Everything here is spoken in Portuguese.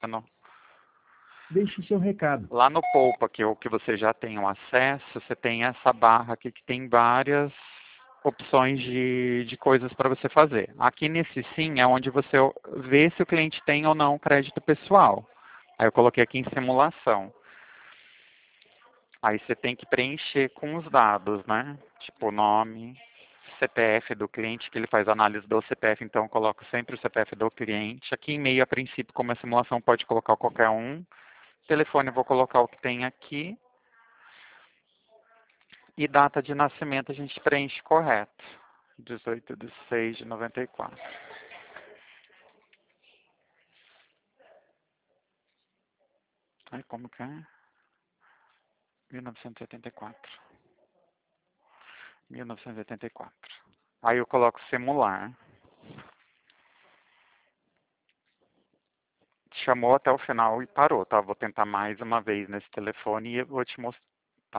Deixe seu recado. Lá no Poupa, que é o que você já tem o acesso, você tem essa barra aqui que tem várias opções de coisas para você fazer. Aqui nesse sim é onde você vê se o cliente tem ou não crédito pessoal. Aí eu coloquei aqui em simulação. Aí você tem que preencher com os dados, né? Tipo nome, CPF do cliente, que ele faz análise do CPF, então eu coloco sempre o CPF do cliente. Aqui em meio, a princípio, como a simulação pode colocar qualquer um. Telefone eu vou colocar o que tem aqui. E data de nascimento a gente preenche correto. 18/6/94. Ai, como que é? 1984. 1984. Aí eu coloco simular. Chamou até o final e parou, tá? Vou tentar mais uma vez nesse telefone e eu vou te mostrar.